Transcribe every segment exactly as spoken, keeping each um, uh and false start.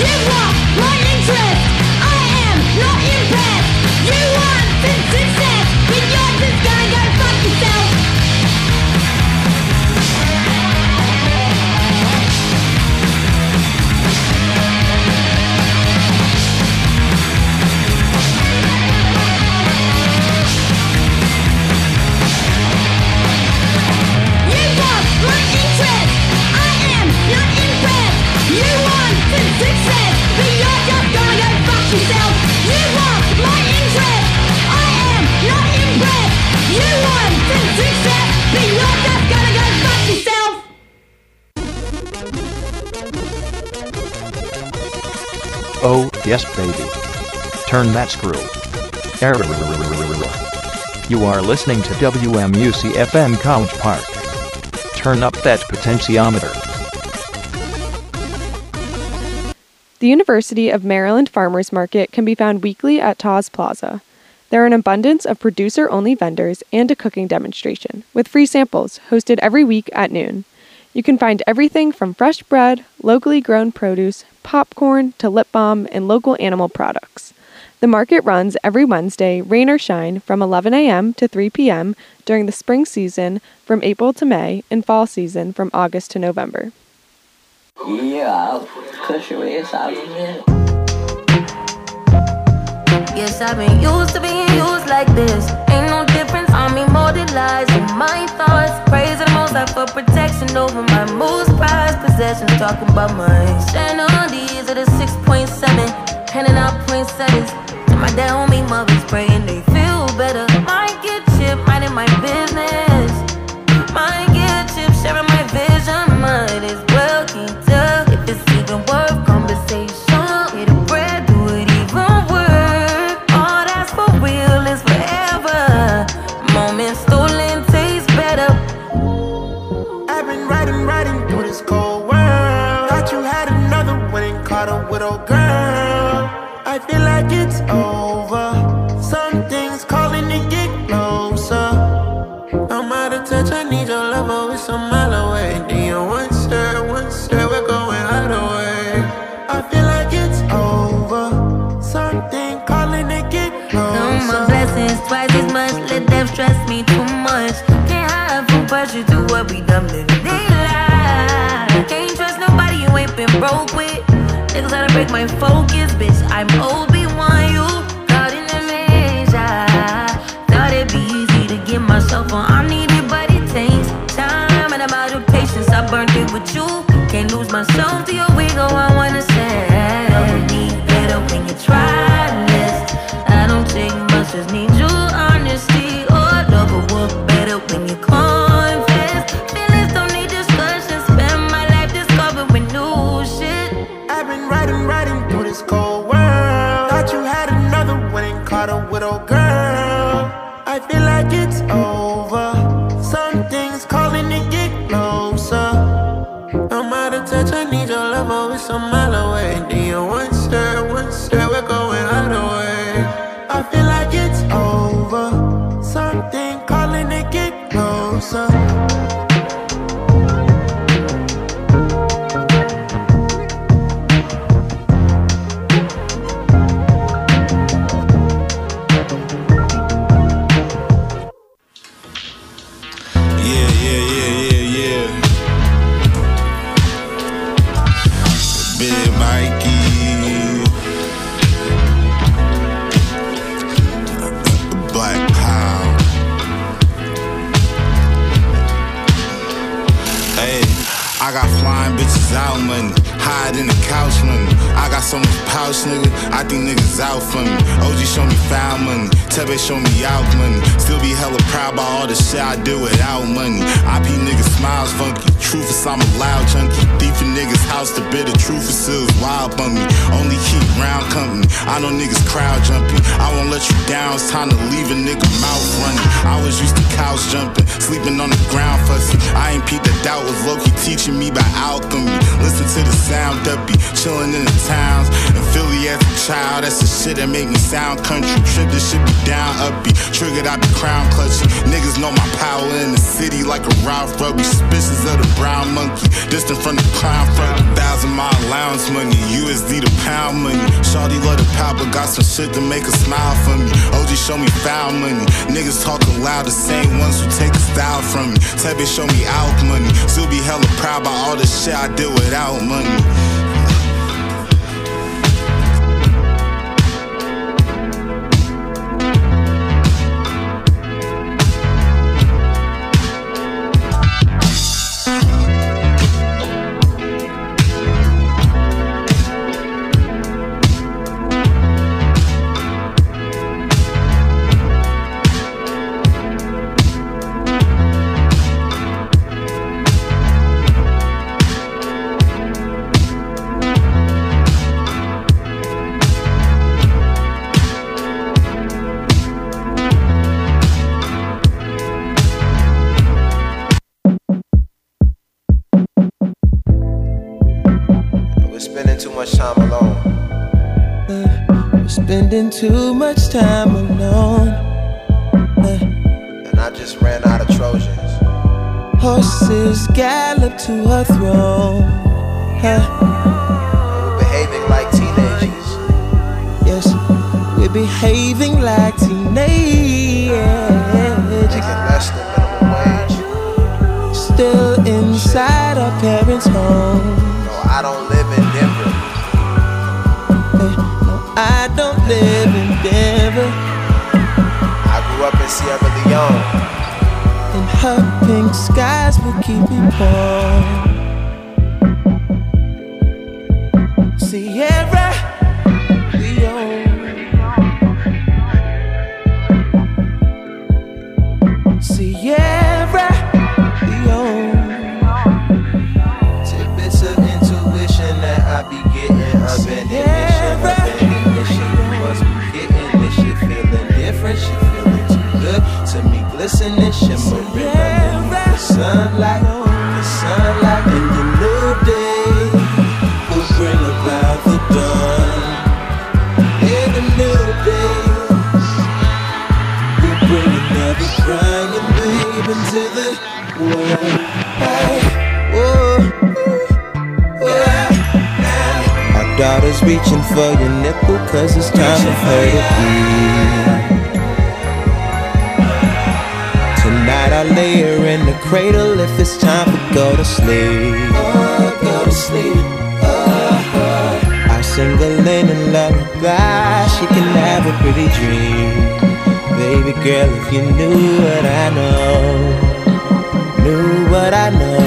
Oh, yes baby. Turn that screw. You are listening to W M U C F M College Park. Turn up that potentiometer. The University of Maryland Farmers Market can be found weekly at Taz Plaza. There are an abundance of producer-only vendors and a cooking demonstration, with free samples, hosted every week at noon. You can find everything from fresh bread, locally grown produce, popcorn, to lip balm, and local animal products. The market runs every Wednesday, rain or shine, from eleven a.m. to three p.m. during the spring season from April to May, and fall season from August to November. Yeah, I'll push your ass out of here. Yes, I've been used to being used like this. Ain't no difference, I'm immortalized in my thoughts. Praise the most high for protection over my most prized possessions. Talking about mine. Stand on these at a six point seven. Handing out poinsettias to my dad, homie, mothers praying they feel better. Might get chipped, minding my business. Might get chipped, sharing my vision. Might as well keep up if it's even worth conversation. Hit a bread, do it even work. All that's for real is forever. Moments stolen taste better. I've been riding, riding through this cold world. Thought you had another one, caught a widow girl. I feel like it's over. Something's calling to get closer. I'm out of touch, I need your love, oh, it's a mile away. Do you want sir, one sir, we're going either way. I feel like it's over. Something calling to get closer. Count my blessings twice as much, let death stress me too much. Can't hide from pressure to what we done living they lie. Can't trust nobody you ain't been broke with. Niggas gotta break my focus, bitch, I'm Obi-Wan, you caught in the measure. Thought it'd be easy to get myself on, I need it, but it takes time. And I'm out of patience, I burnt it with you. Can't lose myself to your wiggle, I wanna say don't need better when you try this. I don't take much, just need your honesty. Or love will work better when you confess. Feelings don't need discussion, spend my life discovering new shit. I've been riding, riding through this cold world. Thought you had another one, caught a widow girl. I feel like it's over. Something's calling to get closer. I'm out of touch, I need your love, oh, it's a mile away. Do you want sir, one sir, we're going either way. I feel like it's over. Something calling to get closer. I got flying bitches out money, hide in the couch money. I got so much pouch, nigga, I think niggas out for me. O G show me foul money, Tebe show me out money. Still be hella proud about all the shit I do without money. I P niggas smiles funky, truth is I'm a loud junkie. Thief in niggas house, the bit of truth is still wild on me. Only keep round company, I know niggas crowd jumping. I won't let you down, it's time to leave a nigga mouth running. I was used to couch jumping, sleeping on the ground fussing. I ain't peeped that doubt was low-key teaching me by alchemy. Listen to the sound up, be chillin' in the towns and Philly as a child, that's the shit that make me sound country. Trip this shit be down, upbeat, triggered out the crown clutching. Niggas know my power in the city like a Ralph Rugby. Suspicious of the brown monkey, distant from the clown front. Thousand mile allowance money, U S D to pound money. Shawty love the power, but got some shit to make her smile for me. O G show me foul money. Niggas talking loud, the same ones who take a style from me. Tebby show me out money. Still be hella proud by all the shit I did without money. Spending too much time alone, uh, and I just ran out of Trojans. Horses gallop to her throne, uh, we're behaving like teenagers. Yes, we're behaving like teenagers. Making less than minimum wage. Still inside our parents' home. No, I don't live in Denver. I don't live in Denver. I grew up in Sierra Leone. And her pink skies will keep me warm. Sierra Leone. Sierra Leone. Tidbits of intuition that I be getting up in the she feeling too good to me, glistening, shimmering underneath the sunlight, the sunlight. And the new day will bring about the dawn. In the new day will bring another crying babe into the world. Hey, whoa, yeah. Our daughter's reaching for your nipple, cause it's time for her to breathe. Tonight I lay her in the cradle if it's time for go to sleep. Oh, go to sleep. Oh, oh. I sing a linen lullaby, she can have a pretty dream. Baby girl, if you knew what I know, knew what I know.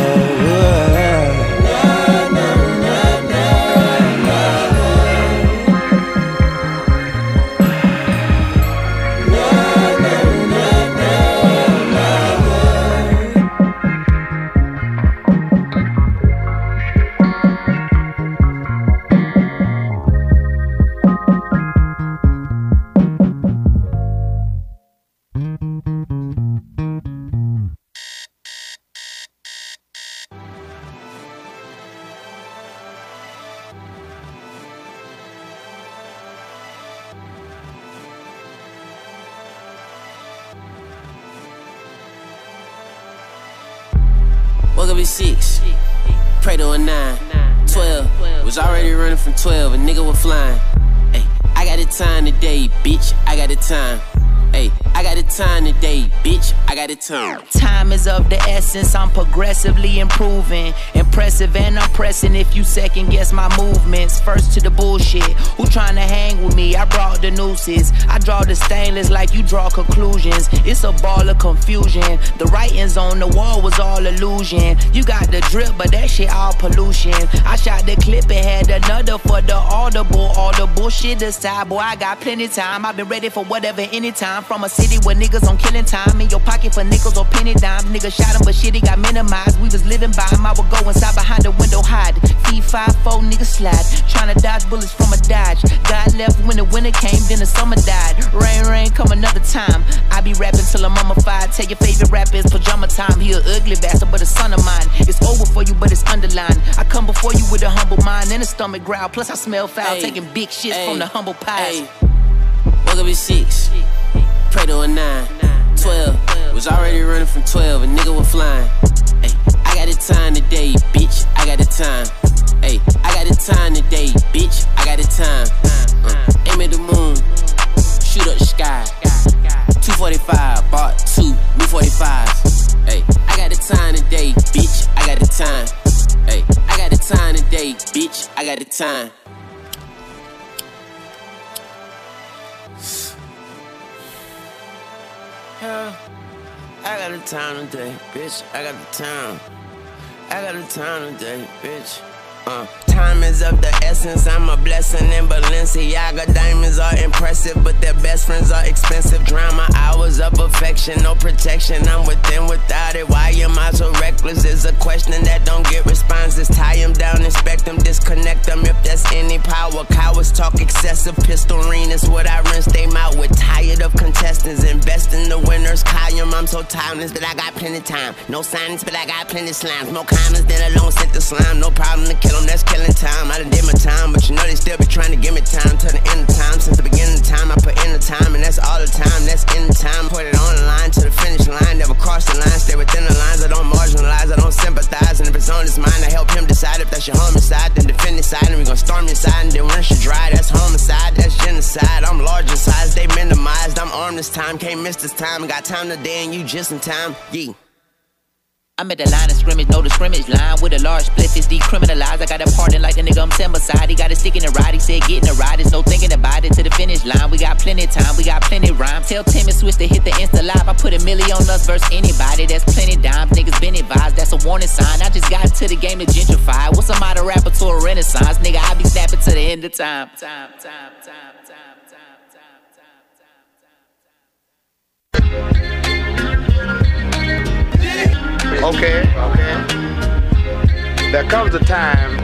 Woke up at six, pray to a nine, twelve, was already running from twelve, a nigga was flying. Ay, I got the time today, bitch, I got the time. Hey, I got the time today, bitch, I got the time. Time is of the essence, I'm progressively improving. Impressive and I'm pressing if you second guess my movements. First to the bullshit, who tryna hang with me? I brought the nooses. I draw the stainless like you draw conclusions. It's a ball of confusion. The writings on the wall was all illusion. You got the drip, but that shit all pollution. I shot the clip and had another for the audible. All the bullshit aside, boy, I got plenty time. I've been ready for whatever, anytime. From a city where niggas on killing time. In your pocket for nickels or penny dimes. Niggas shot him, but shit, he got minimized. We was living by him. I would go inside behind the window, hide. Feed five, four niggas slide. Tryna dodge bullets from a Dodge. God left when the winter came, then the summer died. Rain, rain, come another time. I be rapping till I'm mummified. Tell your favorite rapper it's pajama time. He a ugly bastard, but a son of mine. It's over for you, but it's underlined. I come before you with a humble mind and a stomach growl. Plus I smell foul. style, ay, taking big shit ay, from the humble pies. Ay. Woke up at six, pray to a nine, twelve. Was already running from twelve, a nigga was flying. Ay, I got the time today, bitch. I got the time. Ay, I got the time today, bitch. I got the time. Uh, aim at the moon, shoot up the sky. two forty-five, bought two new forty-fives. Ay, I got the time today, bitch. I got the time. Ay, I got the time today, bitch. I got the time. Yeah, I got the time today, bitch. I got the time. I got the time today, bitch. Uh, time is of the essence, I'm a blessing in Balenciaga. Diamonds are impressive, but their best friends are expensive. Drown my hours of affection, no protection, I'm within without it. Why am I so reckless is a question that don't get responses. Tie them down, inspect them, disconnect them if there's any power. Cowards talk excessive, pistol ring is what I rinse them out with. Tired of contestants, invest in the winners. Column, I'm so timeless that I got plenty time. No silence, but I got plenty slimes. More comments than a long sent the slime. No problem to kill them, that's killing time. I done did my time, but you know they still be trying to give me time till the end of time. Since the beginning of time, I put in the time, and that's all the time. That's in the time. Put it on the line to the finish line. Never cross the line, stay within the lines. I don't marginalize, I don't sympathize. And if it's on his mind, I help him decide if that's your homicide. Then defend his side, and we gon' storm inside, and then once you dry, that's homicide, that's genocide. I'm large in size, they minimized. I'm armed this time, can't miss this time. Got time today, and you just in time. Yeah. I'm at the line of scrimmage, know the scrimmage line with a large split is decriminalized. I got a pardon like the nigga I'm sitting beside. He got a stick in the ride, he said getting a ride. There's no thinking about it to the finish line. We got plenty time, we got plenty rhymes. Tell Tim and Switch to hit the Insta live. I put a million on us versus anybody. That's plenty dimes, niggas been advised. That's a warning sign. I just got into the game to gentrify. What's a modern rapper to a renaissance? Nigga, I be snapping to the end of time. Time, time, time, time, time, time, time, time. Okay, okay. There comes a time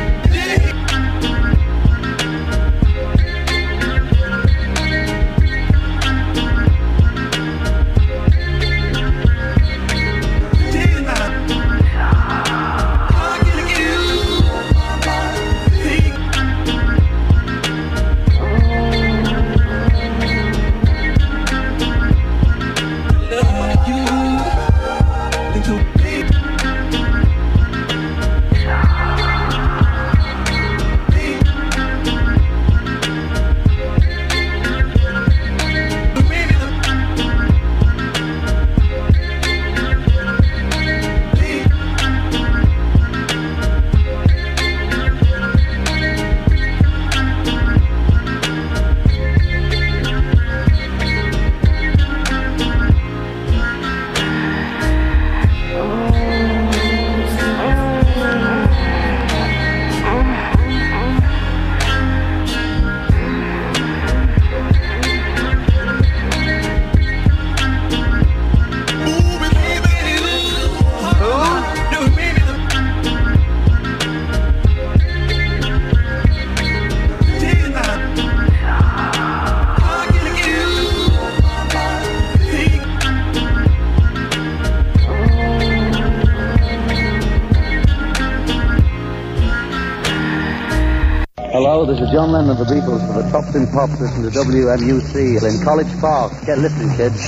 Hello, this is John Lennon of the Beatles for the Tops in Pops. Listen to W M U C in College Park. Get listening, kids.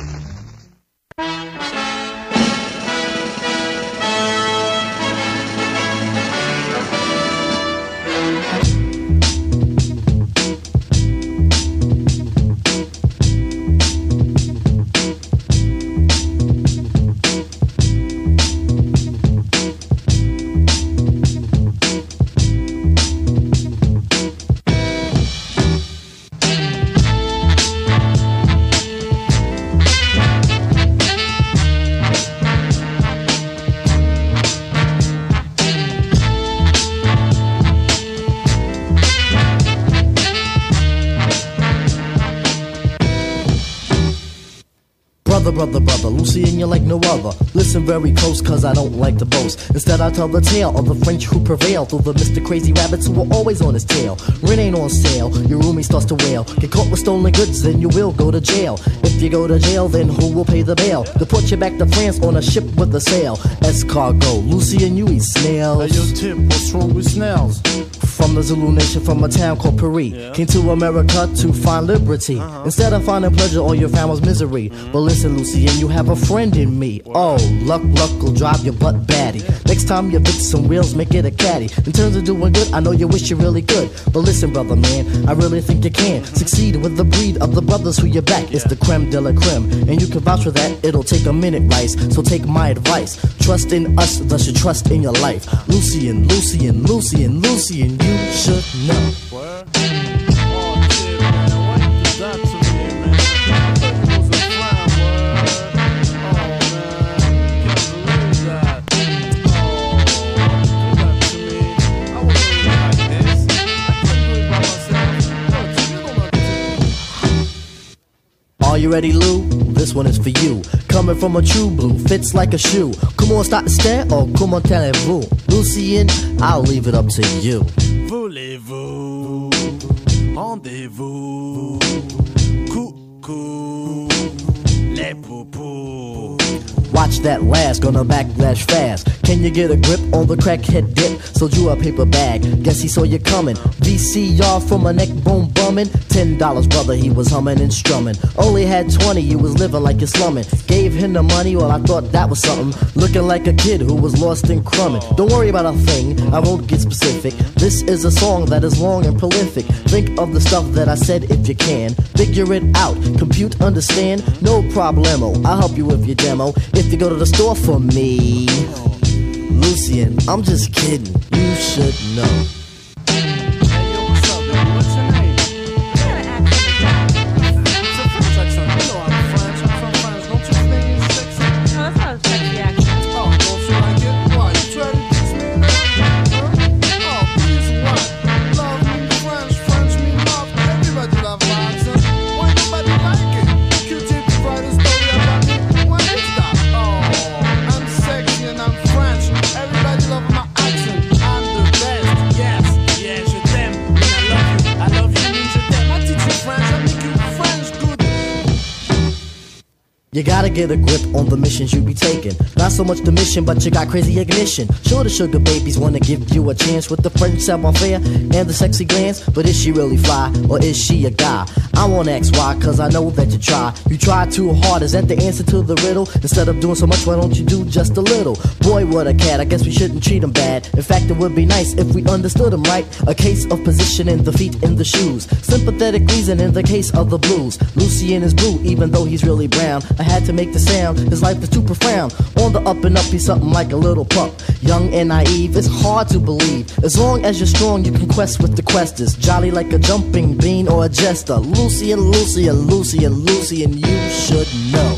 Brother, brother, Lucy and you like no other. Listen very close, cause I don't like to boast. Instead I tell the tale of the French who prevail through the Mister Crazy Rabbits who were always on his tail. Rent ain't on sale, your roomie starts to wail. Get caught with stolen goods, then you will go to jail. If you go to jail, then who will pay the bail? To put you back to France on a ship with a sail. Escargot, Lucy and you eat snails. Hey yo Tip, what's wrong with snails? from the Zulu nation, from a town called Puri. Yeah. Came to America to find liberty. Uh-huh. Instead of finding pleasure, all you found was misery. Mm-hmm. But listen, Lucian, you have a friend in me. Wow. Oh, luck, luck will drive your butt batty. Yeah. Next time you fix some wheels, make it a caddy. In terms of doing good, I know you wish you really could. But listen, brother man, I really think you can mm-hmm. succeed with the breed of the brothers who you back. Yeah. It's the creme de la creme, and you can vouch for that. It'll take a minute, Rice. So take my advice. Trust in us, thus you trust in your life. Lucian, Lucian, Lucian, Lucian, you should know. What? Oh shit, man, why you do that to me, man? I thought you was a fly, word. Oh man, can't believe that. Oh, why you do that to me? I wasn't really like this. I couldn't do it by myself. Look, you don't know. Are you ready, Lou? This one is for you. Coming from a true blue, fits like a shoe. Comment start to stare or comment allez-vous? Lucian, I'll leave it up to you. Voulez-vous, rendez-vous, coucou, les poupous. Watch that last, gonna backlash fast. Can you get a grip on the crackhead dip? Sold you a paper bag, guess he saw you coming. V C R from a neck bone bumming. Ten dollars, brother, he was humming and strumming. Only had twenty, you was living like you're slumming. Gave him the money, well I thought that was something. Looking like a kid who was lost in crumbing. Don't worry about a thing, I won't get specific. This is a song that is long and prolific. Think of the stuff that I said if you can. Figure it out, compute, understand. No problemo, I'll help you with your demo. If you go to the store for me, Lucian, I'm just kidding, you should know. Hey yo, what's up, man? What's your name? You gotta act like it's a French accent. You know I'm French, I'm from France. Don't you think it's sexy? No, that's not a sexy accent. Oh, don't you like it? Why, you try to teach me now? Huh? Oh, please what? Love me French, French me love. Everybody love my accent. Why nobody like it? Q-Tip write a story about me. Why is that? Oh, I'm sexy and I'm French. Everybody love my accent. I'm the best. Yes, yeah, je t'aime. And I love you. I love you means je t'aime. I teach you French. I make you French good. You gotta get a grip on the missions you be taking. Not so much the mission, but you got crazy ignition. Sure, the sugar babies wanna give you a chance with the French savoir-faire and the sexy glance. But is she really fly, or is she a guy? I won't ask why, cause I know that you try. You try too hard, is that the answer to the riddle? Instead of doing so much, why don't you do just a little? Boy, what a cat, I guess we shouldn't treat him bad. In fact, it would be nice if we understood him right. A case of positioning the feet in the shoes. Sympathetic reason in the case of the blues. Lucian is blue, even though he's really brown. I had to make the sound, his life is too profound. On the up and up, he's something like a little pup. Young and naive, it's hard to believe. As long as you're strong, you can quest with the questers. Jolly like a jumping bean or a jester. Lucian, Lucian, Lucian, Lucian, you should know.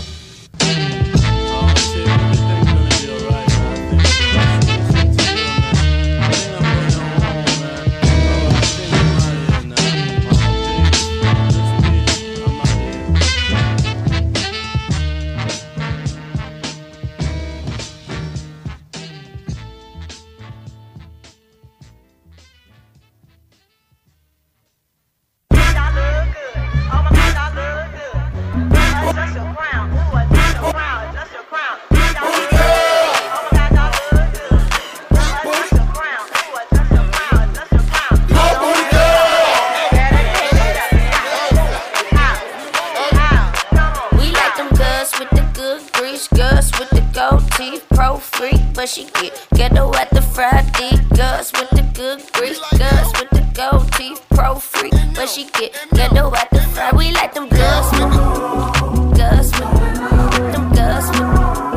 She get ghetto at the Friday. Girls with the good grease, girls with the gold teeth, pro freak. But she get ghetto at the Friday. We like them girls with the girls with them girls with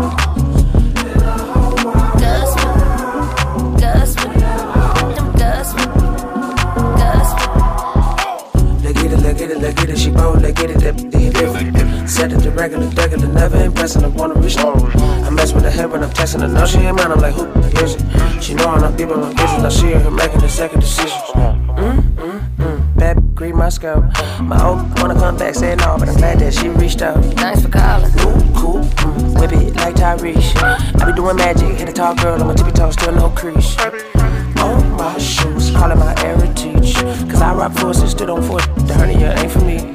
girls with girls with them girls with girls with. Look at it, look at it, look at it. She bold, look at it, that be different. Set it to regular, regular, never impressing. I wanna reach low. I mess with her head when I'm texting her. No, she ain't mine. I'm like, who is it? She know I'm not people on business. I see her making the second decision. Mm, mm, mm. Bad green my scope. My old wanna come back, say no, but I'm glad that she reached out. Thanks for calling. Ooh, cool. Mm. Whip it like Tyrese. I be doing magic, hit a tall girl on my tippy toes, still no crease. On my shoes, call it my heritage. Cause I rock forces, still don't force. The hernia ain't for me.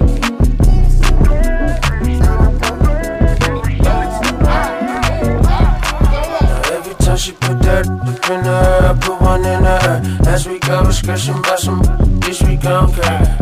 She put that in her, I put one in her her. Last week I was scratching by some, this week I don't care.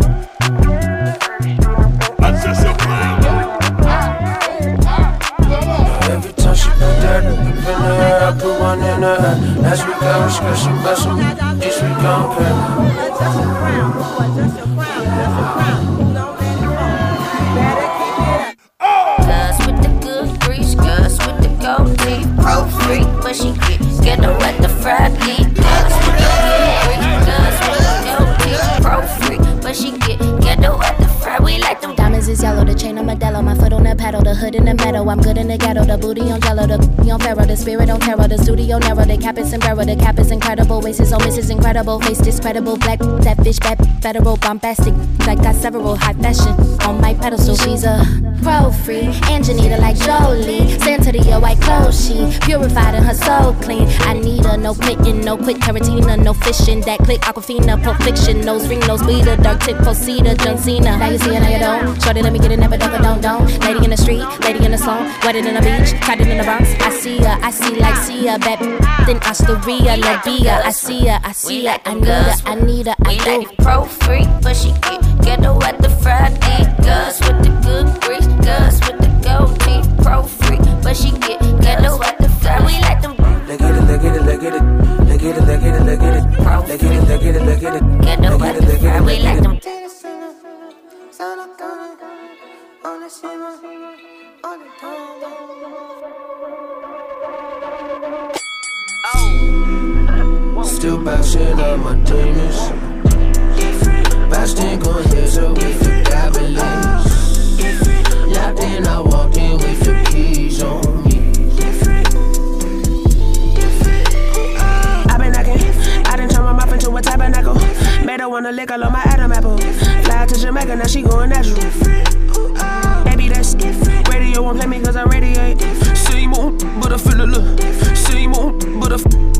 Every time she put that up in the air, I put one in her. Last week I was scratching by some, this week I don't care. Adjust your crown, adjust your crown, adjust your crown. Don't let it fall. Better keep it up. Girls with the good grease, girls with the gold teeth. Pro freak, but she get, get her at the fried leaf. Girls with the good grease, girls with the gold teeth. Pro freak, but she get, get her at the fried. We like them diamonds is yellow, the chain on Modelo, my foot on the pedal, the hood in the metal. I'm good in the ghetto, the booty on jello, the booty on pharaoh, the spirit on tarot, the studio narrow, the cap is sombrero, the cap is incredible, waist on misses incredible, face discredible, black, that fish, bad, federal, bombastic, like got several high fashion on my pedestal. She's a pro free, Angelina like Jolie, sent to the your white clothes, she purified and her soul clean. I need her, no quitting, no quit, Tarantino, no fishing, that click, Aquafina, Pulp Fiction, nose ring, nose bleeder, dark tip, Posita, John Cena. Now you see it, now you don't. Shorty, let me get it, never never don't don't. Lady in the street, lady in the slum, wetter than a beach, tighter than the Bronx. I see her, I see like see her, back then Osteria, La Bia. I see her, I see her, I need her, I need her, I do. like pro freak, but she get, get her at the Friday. Girls with the good grease, girls with the gold teeth. Pro freak, but she get, get her at the Friday. We like them. Let's get it, let's get it, let's get it. Let's get it, let's get it, let's get it. Let's get it, let's get it, let's get it. Get her at the Friday. We like them. Still bouncing on my demons. Bouncing going heads up with your goblins. Locked in, I walked in with your keys on me. I've been knocking, I done turned my mouth into a tabernacle. Made her wanna lick all on my Adam apple. Fly out to Jamaica, now she going natural. Baby, that's radio won't play me cause I radiate. See moon, but I feel a look. See moon, but I feel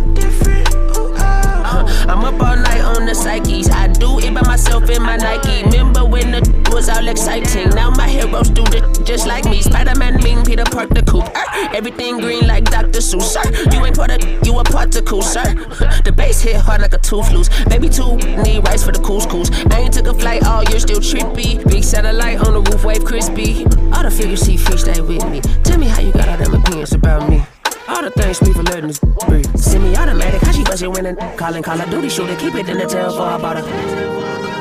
I'm up all night on the psyches. I do it by myself in my Nike. Remember when the was all exciting? Now my heroes do it just like me. Spider-Man mean Peter Parker the coupe. Uh, everything green like Doctor Seuss. Sir, you ain't part of, you a particle, sir. The bass hit hard like a tooth loose. Baby two need rice for the couscous. I ain't took a flight all year, still trippy. Big satellite on the roof, wave crispy. All the figures see fish stay with me. Tell me how you got all them opinions about me. All the things me for letting this breathe. Semi-automatic, how she bust it when it calling Call of Duty shooter. Keep it in the tail for about a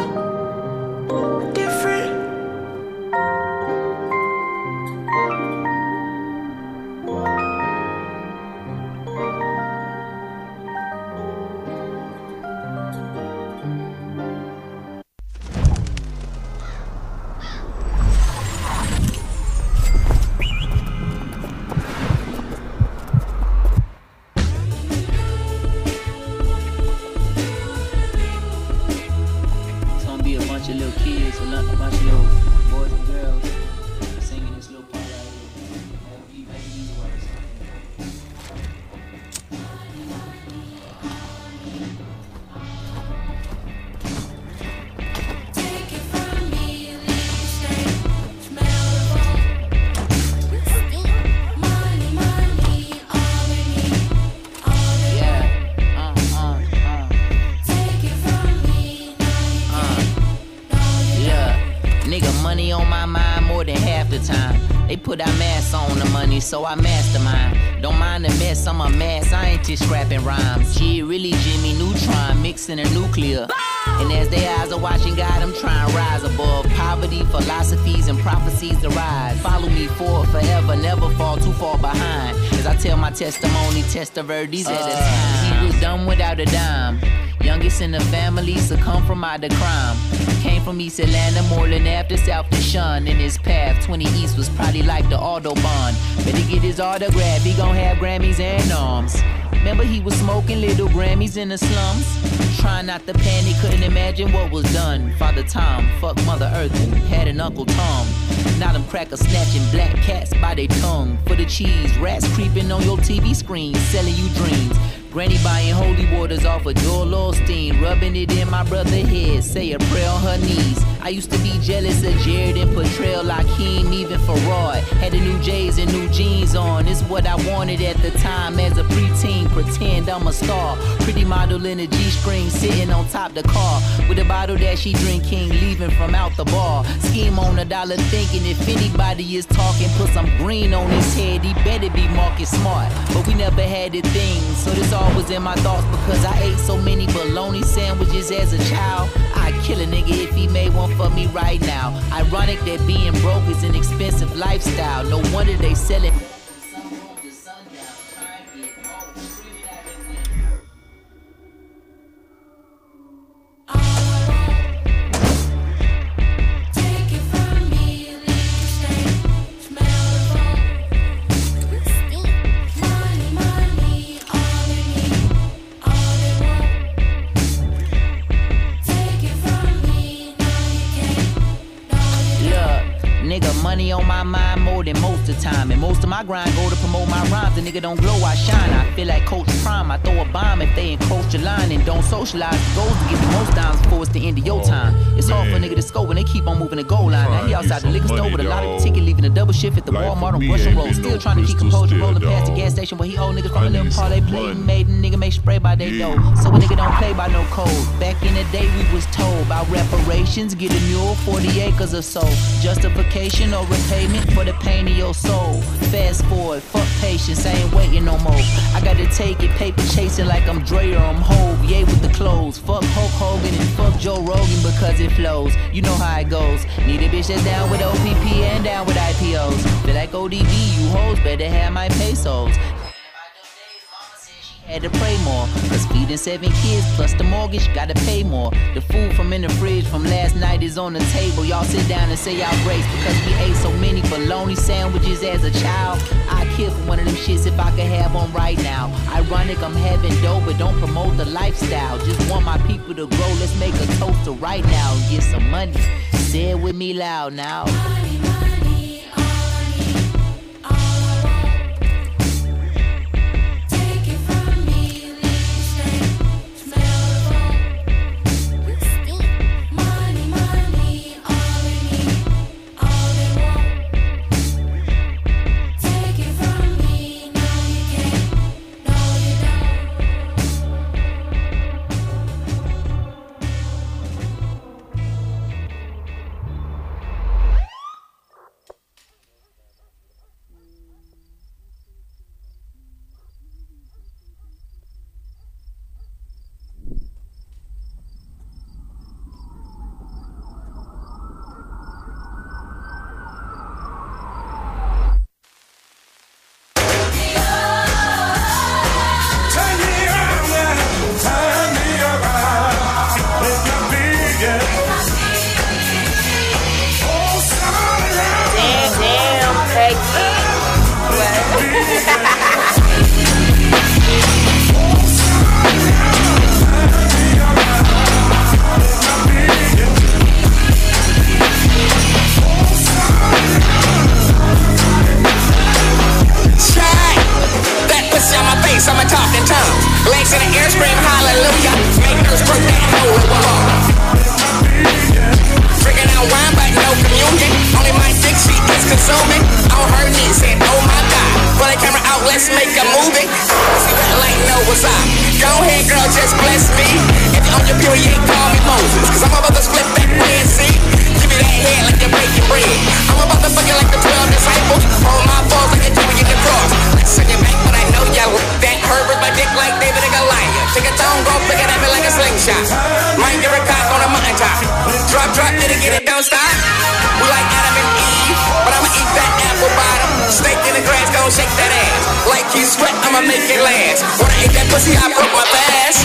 so I mastermind. Don't mind the mess, I'm a mess, I ain't just scrapping rhymes. She really Jimmy Neutron, mixing a nuclear. And as their eyes are watching God, I'm trying to rise above poverty, philosophies, and prophecies to rise. Follow me forward forever, never fall too far behind. As I tell my testimony, test the verdicts at a time. He was dumb without a dime. Youngest in the family, succumbed from out the crime. Came from East Atlanta, Moreland after South to Shun. In his path, twenty East was probably like the Autobahn. Better get his autograph, he gon' have Grammys and arms. Remember he was smoking little Grammys in the slums? Trying not to panic, couldn't imagine what was done. Father Tom, fuck Mother Earth and had an Uncle Tom. Now them crackers snatching black cats by their tongue. For the cheese, rats creeping on your T V screen, selling you dreams. Granny buying holy waters off of Joel Osteen, rubbing it in my brother's head, say a prayer on her knees. I used to be jealous of Jared and portrayal like Hakeem, even Farad. Had the new J's and new jeans on. It's what I wanted at the time as a preteen. Pretend I'm a star. Pretty model in a G-string sitting on top the car. With a bottle that she drinking, leaving from out the bar. Scheme on a dollar thinking if anybody is talking, put some green on his head, he better be market smart. But we never had a thing, so this all was in my thoughts because I ate so many bologna sandwiches as a child. I'd kill a nigga if he made one for me right now. Ironic that being broke is an expensive lifestyle. No wonder they sell it. Money on my mind more than most of the time. And most of my grind go to promote my rhymes. The nigga don't glow, I shine. I feel like Coach Prime. I throw a bomb if they encroach your line and don't socialize. The goals to get the most dimes before it's the end of your time. It's hard for a nigga to score when they keep on moving the goal line. Now he outside the liquor store with a lot of ticket, leaving a double shift at the Walmart on Russian Road. Still trying to keep composure, rolling past the gas station where he hold niggas from a little parlay play. Made a nigga make spray by they dough. So a nigga don't play by no code. Back in the day we was told about reparations. Get a mule, forty acres or so. Justification or repayment for the pain of your soul. Fast forward, fuck patience, I ain't waiting no more. I gotta take it, paper chasing like I'm Dre or I'm Hove. Yay with the clothes. Fuck Hulk Hogan and fuck Joe Rogan because it flows. You know how it goes. Need a bitch that's down with O P P and down with I P Os. Feel like O D B, you hoes better have my pesos. Had to pray more, cause feeding seven kids plus the mortgage, gotta pay more. The food from in the fridge from last night is on the table. Y'all sit down and say y'all grace because we ate so many bologna sandwiches as a child. I'd kill for one of them shits if I could have one right now. Ironic I'm having dough but don't promote the lifestyle. Just want my people to grow, let's make a toast to right now and get some money. Say it with me loud now. I'm a talking tongue. Legs in the air, scream hallelujah. Make nurse break that hole with one. Drinking out wine, but no communion. Only my dick she is consuming. On her knees, said, oh my God. Pull the camera out, let's make a movie. See that light, know what's up. Go ahead, girl, just bless me. If you're on your period, call me Moses. Cause I'm about to split that Red Sea. Give me that head like you're breaking bread. I'm about to fuck you like the twelve disciples. Hold my balls like a Jew in the cross. Let's send you back, but I know y'all that hurt with my dick like David and Goliath. Take a tone, go pick it at me like a slingshot. Might get a cock on a mountain top. Drop, drop, did it get it, don't stop. We like Adam and Eve, but I'ma eat that apple bottom. Steak in the grass, gon' shake that ass. Like you sweat, I'ma make it last. When I eat that pussy, I broke my fast.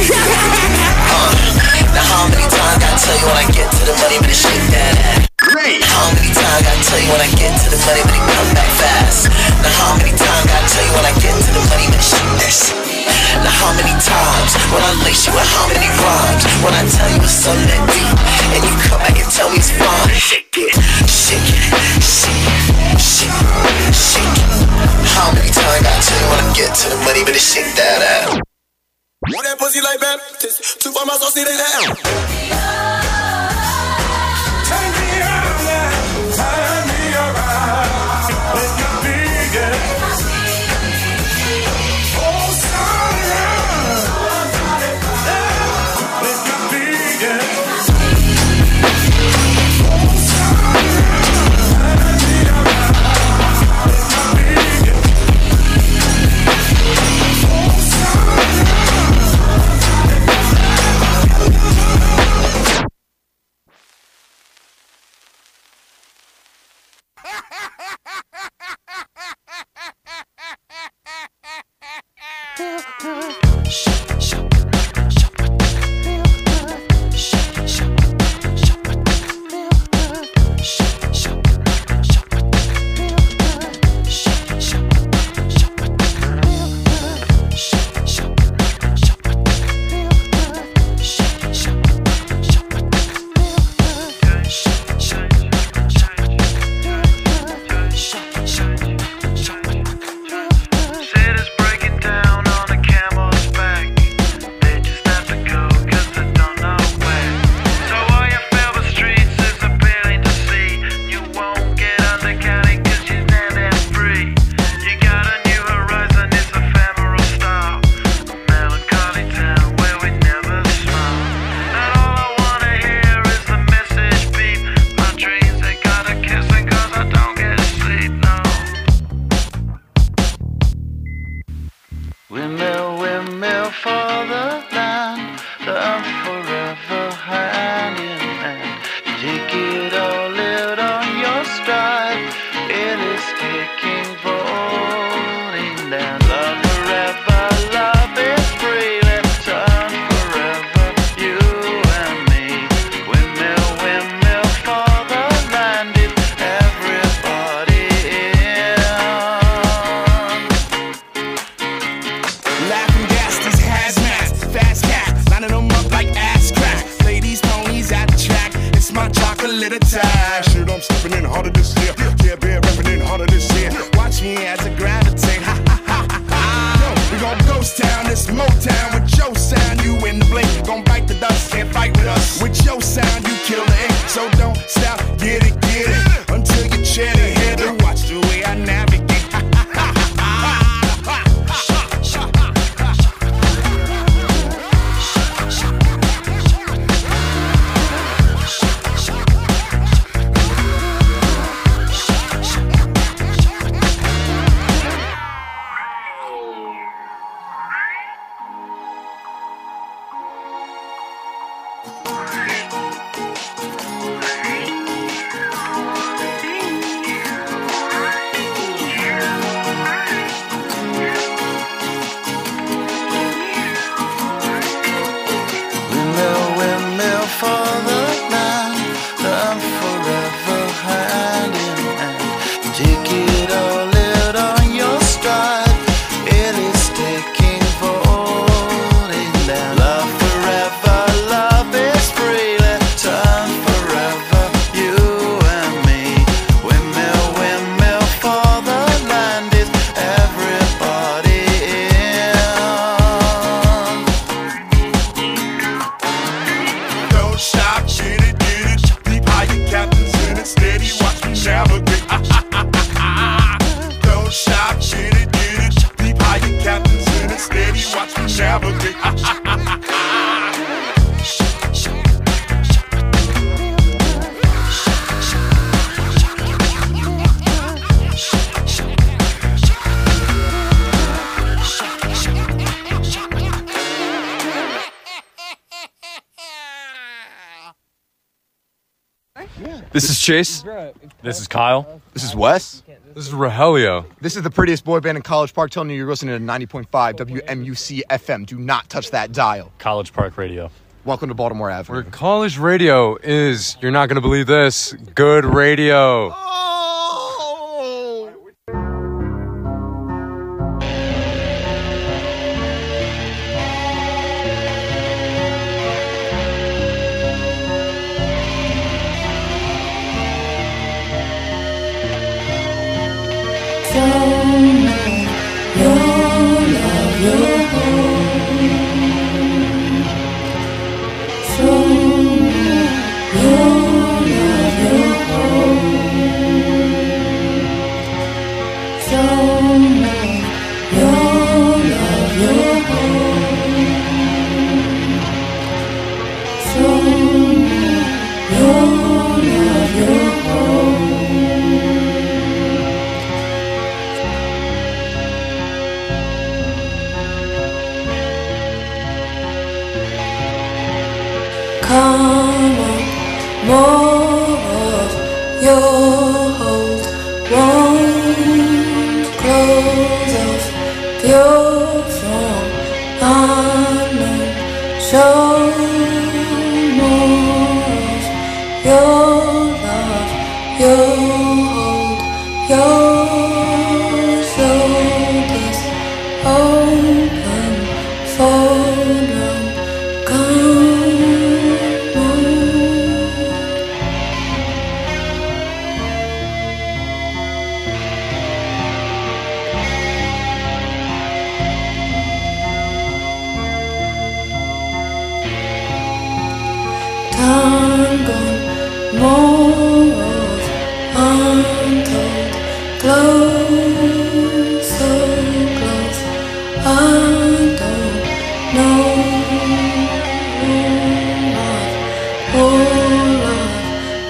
uh, now how many times I tell you when I get to the money, but it shake that ass. Great. How many times I tell you when I get to the money, but it come back fast. Now how many times I tell you when I get to the money, but it shake that shit. Now how many times when I lace you with how many rhymes? When I tell you it's something that deep, and you come back and tell me it's fine. Shake it, shake it, shake it, shake it, shake it. How many times I tell you when I get to the money, but it shake that ass. Want that pussy like Baptist? Two for my sauce, see that down. This is Chase. This is Kyle. This is Wes. This is Rogelio. This is the prettiest boy band in College Park telling you you're listening to ninety point five W M U C F M. Do not touch that dial. College Park Radio. Welcome to Baltimore Avenue. Where college radio is, you're not going to believe this, good radio.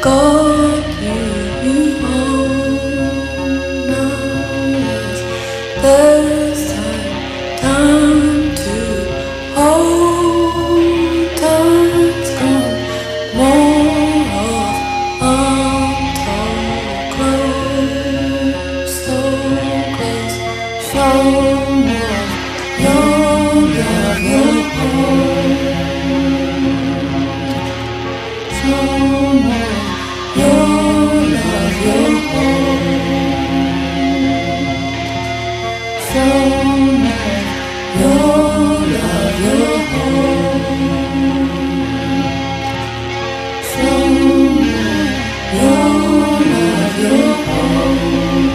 God gave you home. Now there's time, time to hold. Time's gone, more of untold. Close, so close. Show more your love, your home. Show more your love, your home. Show more your love, your home. Show more your love, your home.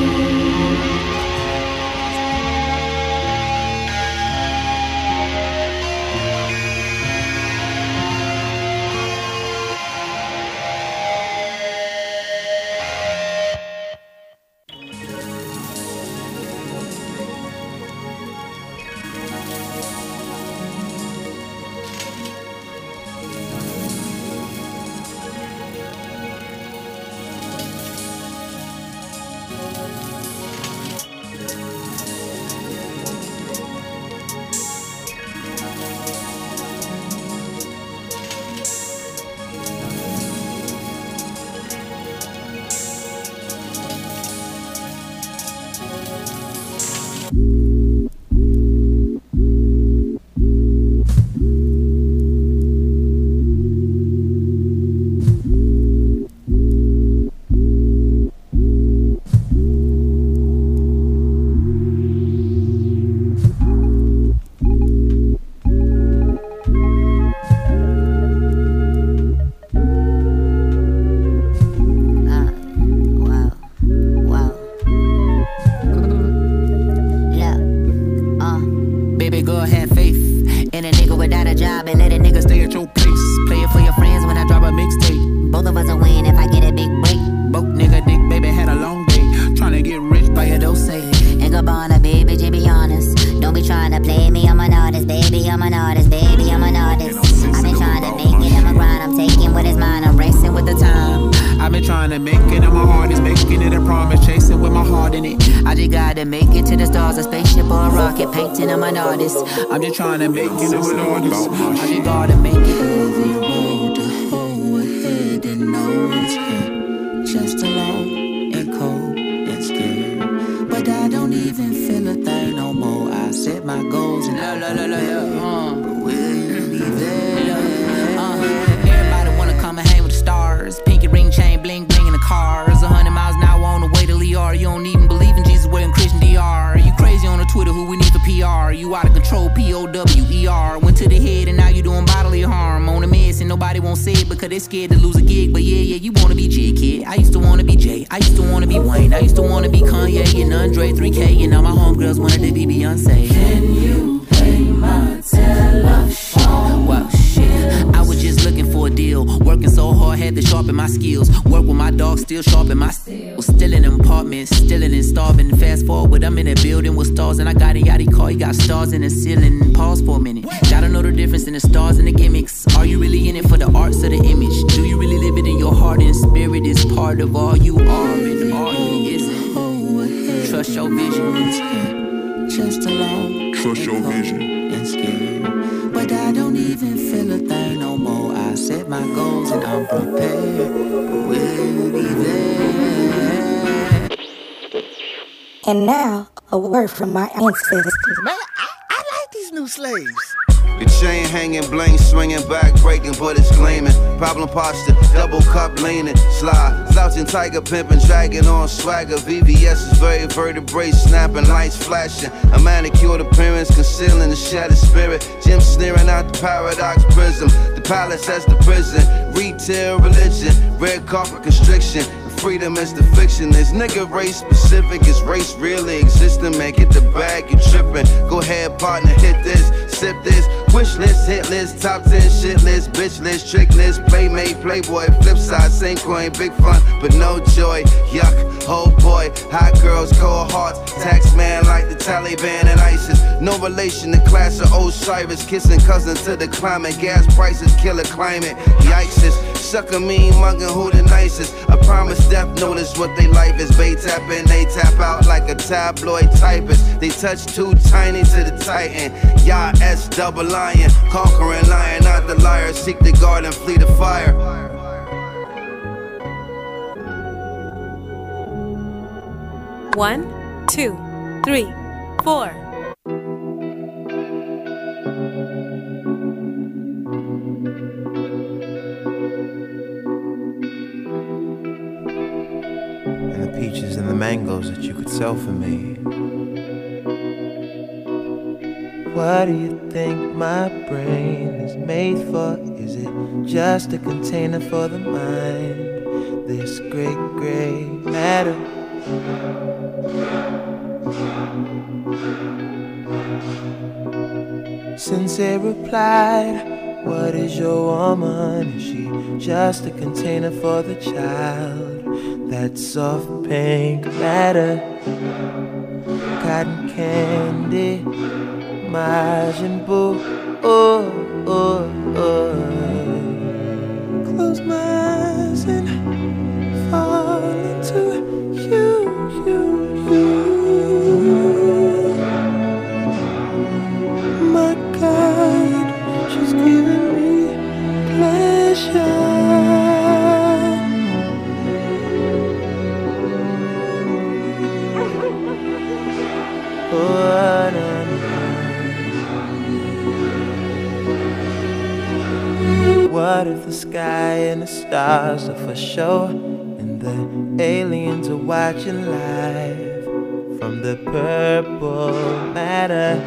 I'm just trying to make it an artist. I just gotta make it over the road to hold head and nose. Just alone and cold and scared. But I don't even feel a thing no more. I set my goals and la la la la yeah. Uh, will you be there? Uh, everybody wanna come and hang with the stars. Pinky ring chain, bling bling in the cars. A hundred miles an hour on the way to Liar. You don't even believe in Jesus wearing Christian D R. You crazy on the Twitter who we need for P R. You out of control, P O W E R. Went to the head and now you doing bodily harm. On the mess and nobody won't say it because they scared to lose a gig. But yeah, yeah, you wanna be J, kid. I used to wanna be Jay. I used to wanna be Wayne. I used to wanna be Kanye and Andre three K. And all my homegirls wanted to be Beyonce. Can you pay my telephone? Well, shit, I was just looking for a deal. Working so hard, had to sharpen my skills. Work with my dog, still sharpen my skills. Still in an apartment, still in and starving. Fast forward, I'm in a building with stars. And I got a yachty car, you got stars in the ceiling. Pause for a minute. Gotta know the difference in the stars and the gimmicks. Are you really in it for the arts or the image? Do you really live it in your heart and spirit? Is part of all you are and all you isn't. Trust your vision. Just alone. Trust your vision. And scared. But I don't even feel a thing no more. I set my goals and I'm prepared. We'll be there. And now, a word from my ancestors. Man, I, I like these new slaves. The chain hanging, bling swinging, back breaking, but it's gleaming. Problem posture, double cup leaning, slide, slouching, tiger pimping, dragging on swagger. V V S is very vertebrae, snapping, lights flashing. A manicured appearance, concealing the shattered spirit. Jim sneering out the paradox prism. The palace as the prison. Retail religion, red carpet constriction. Freedom is the fiction. Is nigga race specific? Is race really existing? Man, get the bag, you tripping. Go ahead, partner, hit this, sip this. Wish list, hit list, top ten shit list, bitch list, trick list, playmate, playboy, flip side, same coin, big fun, but no joy. Yuck, oh boy, hot girls, cold hearts, tax man like the Taliban and ISIS. No relation to class of Osiris, kissing cousins to the climate. Gas prices, killer climate, yikes. Sucker mean mugging who the nicest. I promise death notice what they life is. Bay tap in, they tap out like a tabloid typist. They touch too tiny to the titan. Y'all S double lion, conquering lion, not the liar. Seek the garden, flee the fire. One, two, three, four. And the peaches and the mangoes that you could sell for me. What do you think my brain is made for? Is it just a container for the mind? This great gray matter. Sensei replied, what is your woman? Is she just a container for the child? That soft pink matter, cotton candy, Majin Buu, oh, oh, oh. Close my eyes and fall into you, you, you. My God, she's giving me pleasure. Oh, no. What if the sky and the stars are for show, and the aliens are watching live from the purple matter?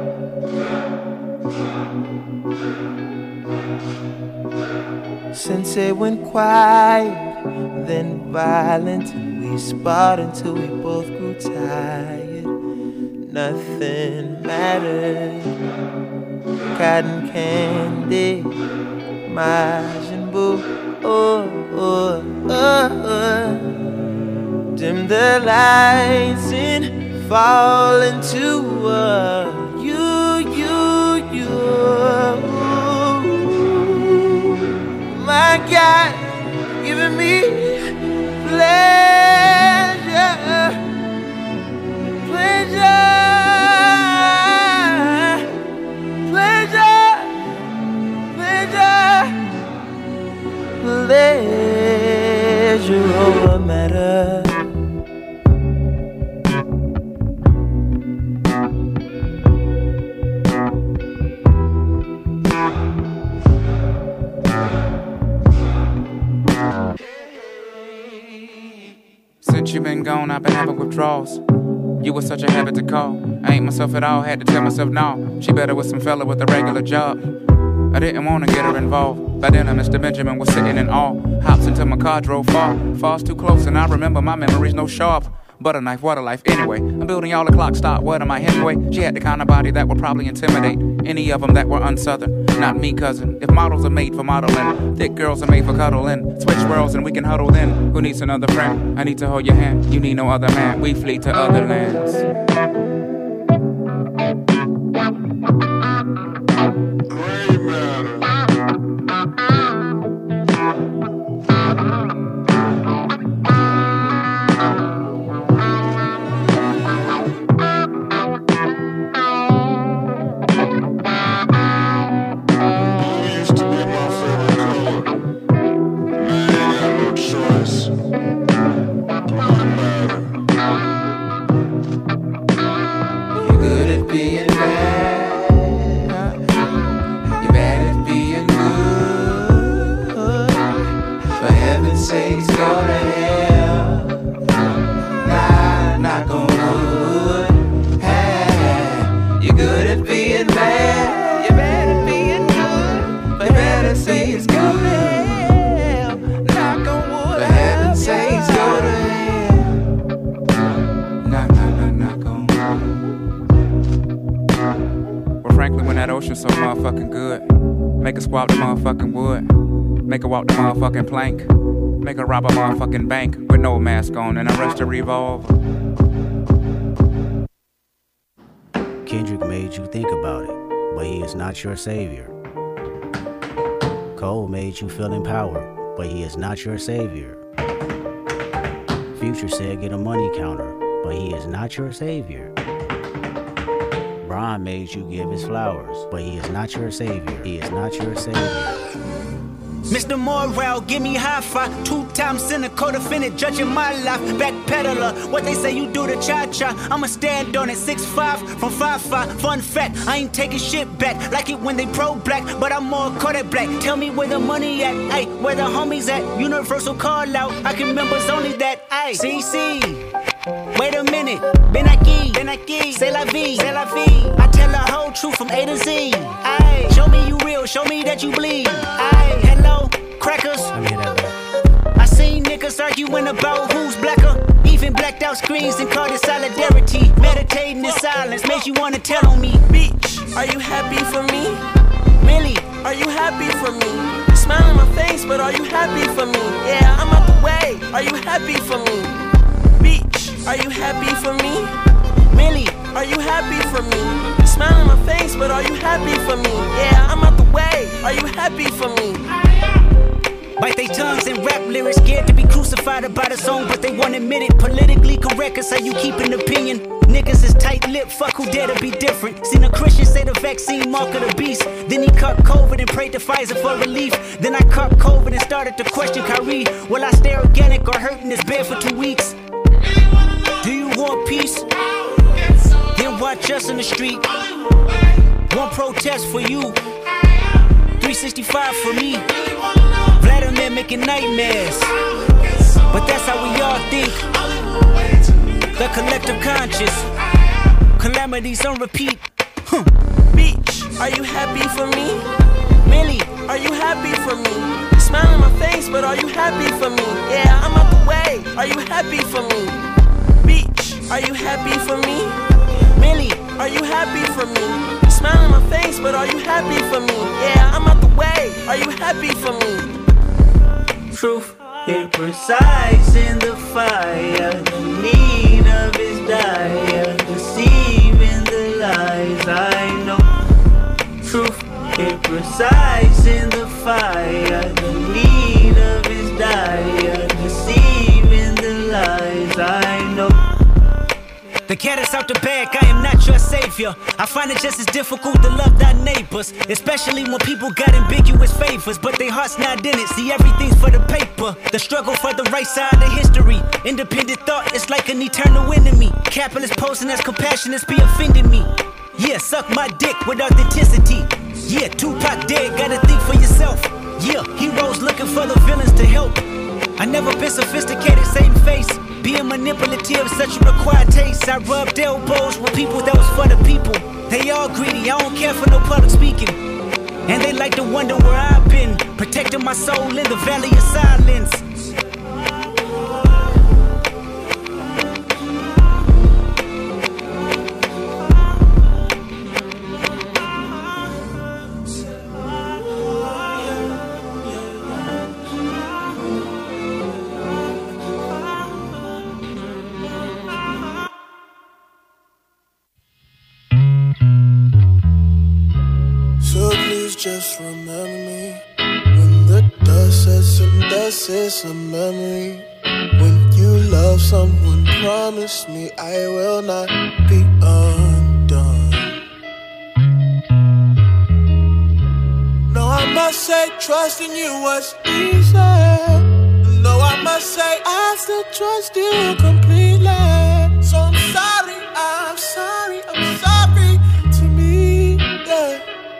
Sensei went quiet, then violent, and we sparred until we both grew tired. Nothing mattered. Cotton candy, Majin Buu, oh, oh, oh, oh. Dim the lights and fall into uh, you, you, you. My God, giving me pleasure, pleasure. Pleasure over matter. Since you been gone, I've been having withdrawals. You was such a habit to call. I ain't myself at all, had to tell myself no. She better with some fella with a regular job. I didn't want to get her involved. By then, Mister Benjamin was sitting in awe. Hops into my car, drove far. Falls too close, and I remember my memories no sharp. Butter knife, water life, anyway. I'm building y'all a clock stop. What am I, Hemingway? She had the kind of body that would probably intimidate any of them that were unsouthern. Not me, cousin. If models are made for modeling, thick girls are made for cuddling. Switch worlds and we can huddle then. Who needs another friend? I need to hold your hand. You need no other man. We flee to other lands. feeling so motherfucking good. Make her swap the motherfucking wood. Make her walk the motherfucking plank. Make her rob a motherfucking bank with no mask on and arrest a revolver. Kendrick made you think about it, but he is not your savior. Cole made you feel empowered, but he is not your savior. Future said get a money counter, but he is not your savior. Brian made you give his flowers, but he is not your savior. He is not your savior. Mister Morale, give me high five. Two-time cynical defendant, judging my life. Backpedaler, what they say you do to cha-cha. I'ma stand on it, six five from five five. Fun fact, I ain't taking shit back. Like it when they pro-black, but I'm more Kodak black. Tell me where the money at, ayy, where the homies at. Universal call out, I can members only that, ayy. C C, wait a minute, Ben aquí, Ben aquí, c'est la vie, c'est la vie. I tell the whole truth from A to Z, ayy. Show me you real, show me that you bleed, ayy. Hello, crackers. I seen niggas arguing about who's blacker. Even blacked out screens and called it solidarity. Meditating in silence makes you wanna tell on me. Bitch, are you happy for me? Really? Are you happy for me? You smile in my face, but are you happy for me? Yeah, I'm out the way. Are you happy for me? Bitch, are you happy for me? Really? Are you happy for me? You smile in my face, but are you happy for me? Yeah, I'm out the way. Are you happy for me? Bite they tongues and rap lyrics, scared to be crucified about a song, but they won't admit it. Politically correct is how you keep an opinion. Niggas is tight-lipped, fuck who dare to be different. Seen a Christian say the vaccine mark of the beast. Then he caught COVID and prayed to Pfizer for relief. Then I caught COVID and started to question Kyrie. Will I stay organic or hurt in this bed for two weeks? Do you want peace? Then watch us in the street. One protest for you, three sixty-five for me. Vladimir making nightmares, but that's how we all think. The collective conscious, calamities on repeat. Huh. Bitch, are you happy for me? Really? Are you happy for me? You smile in my face, but are you happy for me? Yeah, I'm out the way. Are you happy for me? Bitch, are you happy for me? Really? Are you happy for me? You smile in my face, but are you happy for me? Yeah, I'm out the way. Are you happy for me? Truth, hit precise in the fire. The need of his dire, deceiving the lies I know. Truth, hit precise in the fire. The need of his dire, deceiving the lies I know. The cat is out the bag, I am not your savior. I find it just as difficult to love thy neighbors, especially when people got ambiguous favors, but their heart's not in it. See, everything's for the paper. The struggle for the right side of history. Independent thought is like an eternal enemy. Capitalist posing as compassionate be offending me. Yeah, suck my dick with authenticity. Yeah, Tupac dead, gotta think for yourself. Yeah, heroes looking for the villains to help. I never been sophisticated, same face. Being manipulative, such a required taste. I rubbed elbows with people that was for the people. They all greedy, I don't care for no public speaking. And they like to wonder where I've been, protecting my soul in the valley of silence. Just remember me when the dust settles and dust is a memory. When you love someone, promise me I will not be undone. No, I must say trusting you was easy. No, I must say I still trust you completely. So I'm sorry, I'm sorry, I'm sorry to me, yeah.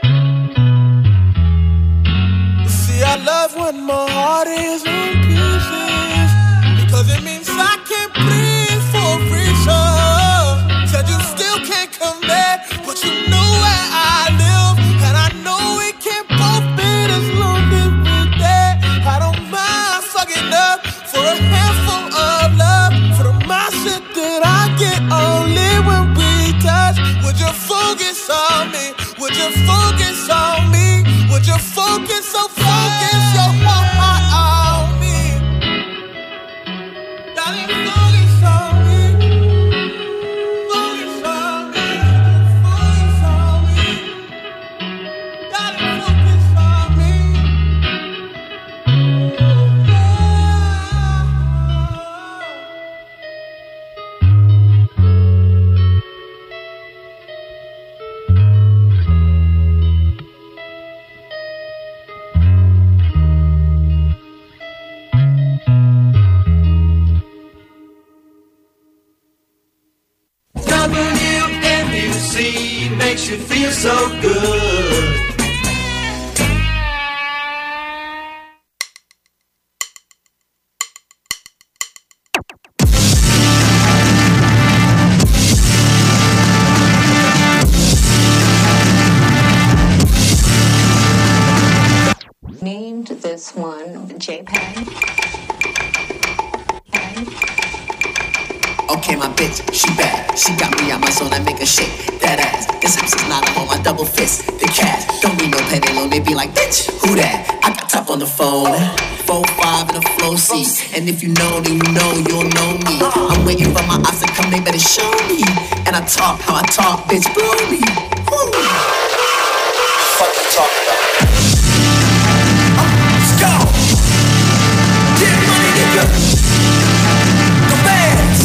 I love when my heart is in pieces, because it means I can't breathe for a reason. Said you still can't come back, but you know where I live, and I know we can't both be as long as we're there. I don't mind fucking up for a handful of love, for the mindset that I get only when we touch. Would you focus on me? Would you focus makes you feel so good. Named this one JPEG. Okay, my bitch, she bad. She got me out my zone, I make her shake that ass. This hips is not a home, I double fist the cash. Don't need no penny loan, they be like, bitch, who that? I got top on the phone, four five in a flow seat. And if you know, then you know, you'll know me. I'm waiting for my eyes to come, they better show me. And I talk how I talk, bitch, blow me. Woo. Fuck you talk about? Let's go! Get money, nigga! The bands!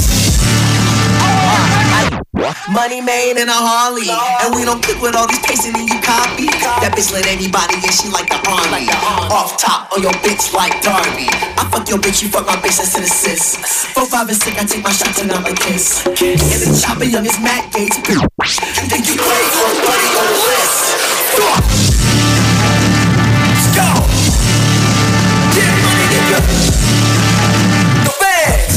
Money made in a Harley, and we don't click with all these pasting and you copy. That bitch let anybody in, she like the army. Off top on your bitch like Darby. I fuck your bitch, you fuck my bitch, that's an assist. Four, five, and six, I take my shots and I'm a kiss. And the chopper young is Matt Gates. You think you great for a buddy on the list? Let's go! Get money, nigga! The bands!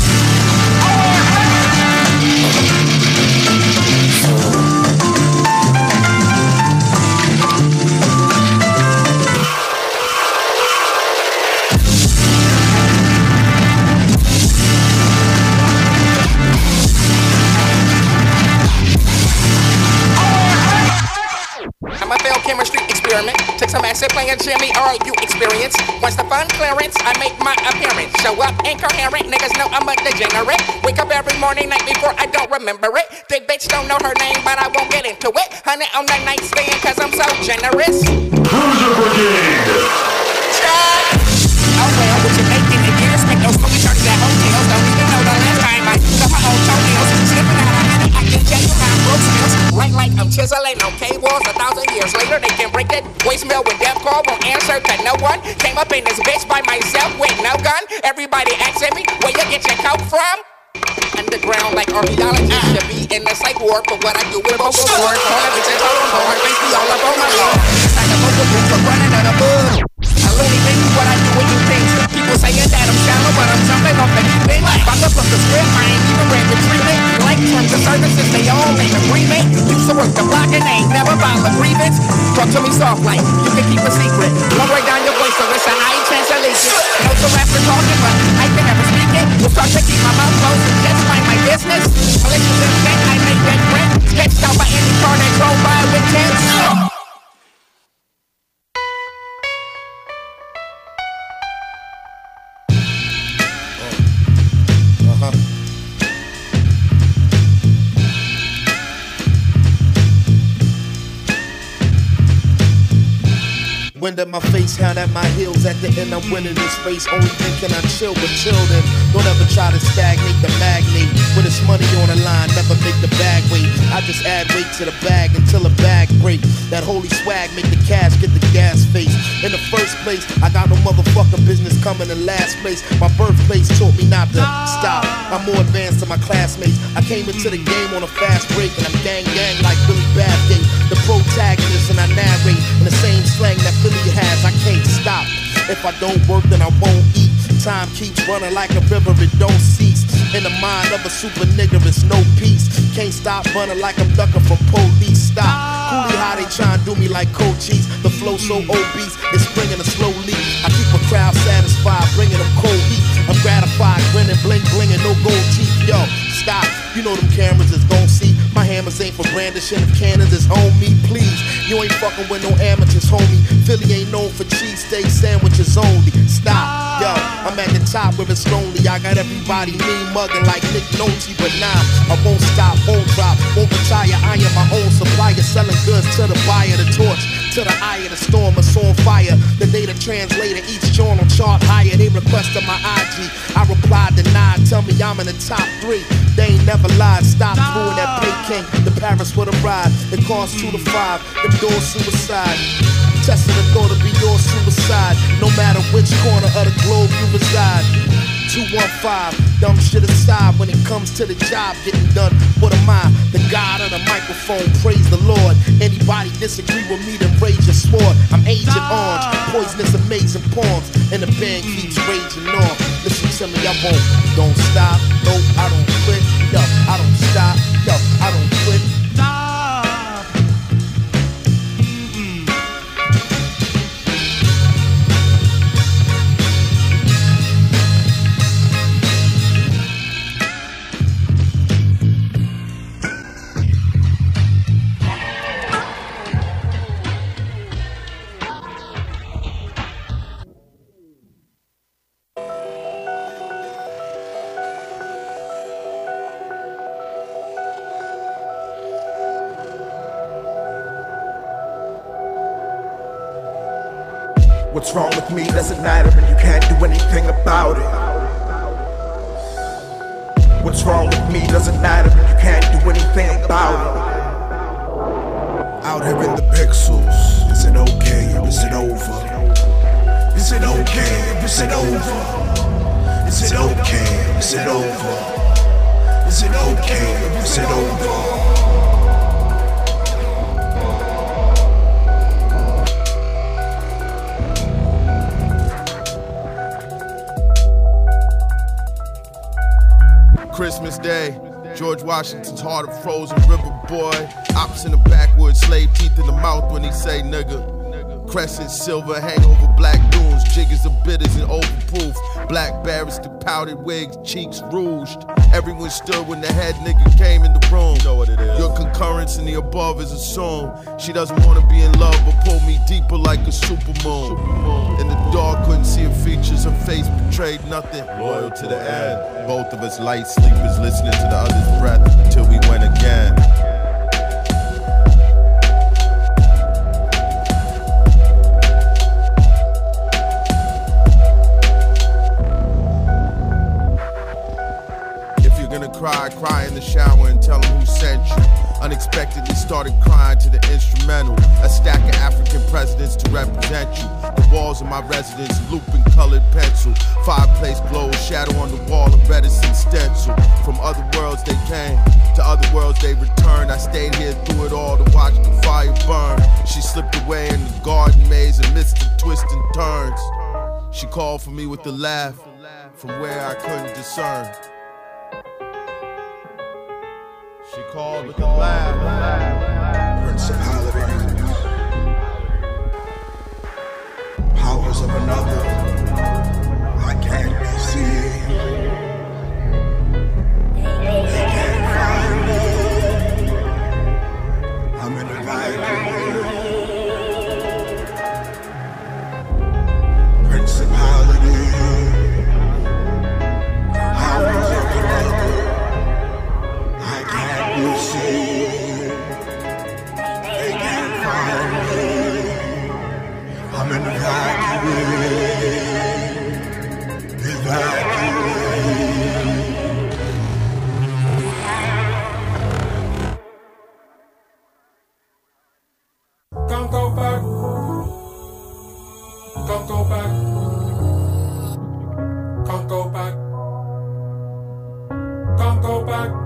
Chemistry experiment. Took some acid playing Jimmy R U experience. Once the fun clearance, I make my appearance. Show up incoherent, niggas know I'm a degenerate. Wake up every morning, night before I don't remember it. Big bitch don't know her name, but I won't get into it. Honey on the nightstand, cause I'm so generous. Cruiser Brigade! Check! Oh well, what you making in years? Make those movie charts at hotels. Don't even know the last time I got my own toenails. Slipping out of honey, I can check you my broke skills. Right like I'm chiseling on K-walls. A thousand years later, they can break that voicemail when death call won't answer to no one. Came up in this bitch by myself with no gun. Everybody asking me, where you get your coke from? Underground like archaeology should be in the psych ward for what I do with vocal cords. Corner bitches all on board, face me all up on my lord. Like a vocal booth for running out of bud. I only think what I do with new things. People saying that I'm shallow, but I'm jumping off the deep end. About to flip the script, I ain't even read the treatment. Like terms of services, they all ain't agreement. Used to work the block and they ain't never filed a grievance. Talk to me soft like you can keep a secret. Lower down your voice so it's a high chance of leaking. No to rap for talking, but I can never speak it. You'll start to keep my mouth closed and just mind my business. Malicious intent, I make that print. Sketched out by any car that drove by with tents. Wind at my face, hand at my heels. At the end, I'm winning this race. Only thinking I chill, but chill then. Don't ever try to stagnate the magnate. When it's money on the line, never make the bag wait. I just add weight to the bag until the bag break. That holy swag make the cash get the gas face. In the first place, I got no motherfucking business coming in last place. My birthplace taught me not to stop. I'm more advanced than my classmates. I came into the game on a fast break, and I'm gang gang like Billy Bathgate, the protagonist, and I narrate in the same slang that Philly has. I can't stop. If I don't work, then I won't eat. Time keeps running like a river, it don't cease. In the mind of a super nigga, it's no peace. Can't stop running like I'm ducking from police. Stop. Coolie how they tryna do me like Cochise. The flow so obese, it's bringing a slow leak. I keep a crowd satisfied, bringing them cold heat. I'm gratified, grinning, blink, blinging, no gold teeth. Yo, stop. You know them cameras is gon' see. My hammers ain't for brandishing. If cannons is on me, please. You ain't fucking with no amateurs, homie. Philly ain't known for cheesesteak sandwiches only. Stop, yo. I'm at the top where it's lonely. I got everybody mean mugging like Nick Nolte, but nah, I won't stop, won't drop, won't retire. I am my own supplier, selling goods to the buyer. The torch to the eye of the storm, it's on fire. The data translator, each journal chart higher. They requested my I G. I replied, denied. Tell me I'm in the top three. They ain't never lied. Stop doing that pay king. The Paris for the ride. It costs two to five. Them doors suicide. Testing the thought to be your suicide. No matter which corner of the globe you reside. two one five. Dumb shit aside, when it comes to the job getting done, what am I? The God of the microphone, praise the Lord. Anybody disagree with me, then raise your sword. I'm Agent Orange, poisonous, amazing poems, and the band keeps raging on. Listen to me, I won't, don't stop, no, I don't quit, yo, I don't stop, yo, I don't quit. What's wrong with me doesn't matter and you can't do anything about it. What's wrong with me doesn't matter and you can't do anything about it. Out here in the pixels, is it okay or is it over? Is it okay or is it over? Is it okay or is it over? Is it okay or is it over? Christmas Day, George Washington's heart of frozen river boy. Ops in the backwoods, slave teeth in the mouth when he say nigga. Crescent silver, hangover black dunes, jiggers of bitters and overproof. Black barrister, powdered wigs, cheeks rouged. Everyone stood when the head nigga came in the room. You know what it is. Your concurrence in the above is assumed. She doesn't want to be in love, but pull me deeper like a supermoon. In the dark, couldn't see her features, her face betrayed nothing. Loyal to the end. Both of us light sleepers, listening to the other's breath until we went again. Cry, cry in the shower and tell them who sent you. Unexpectedly started crying to the instrumental. A stack of African presidents to represent you. The walls of my residence, looping colored pencil. Fireplace glows, shadow on the wall, a reticent stencil. From other worlds they came, to other worlds they returned. I stayed here through it all to watch the fire burn. She slipped away in the garden maze amidst the twists and turns. She called for me with a laugh from where I couldn't discern. She called with a laugh. Principalities, powers of another, I can't be seen. They can't find me. I'm in a vacuum. Principalities, powers of another. You see, they can't find me. I'm in the vacuum, the vacuum. Don't go back. Don't go back. Don't go back. Don't go back.